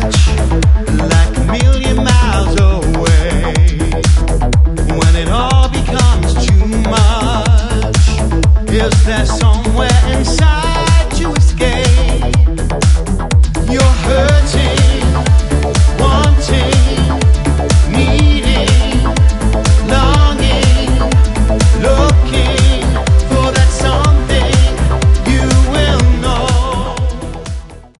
like a million miles away. When it all becomes too much, is that song